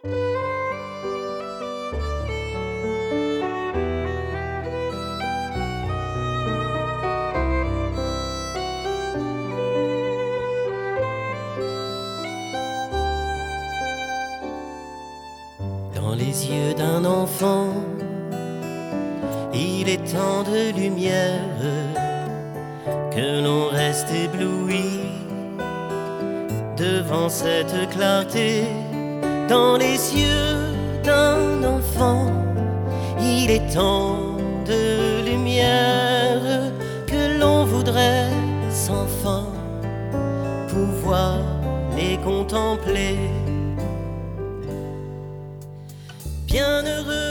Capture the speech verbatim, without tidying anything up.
Dans les yeux d'un enfant, il est tant de lumière que l'on reste ébloui devant cette clarté. Dans les yeux d'un enfant, il est tant de lumière que l'on voudrait sans fin pouvoir les contempler. Bienheureux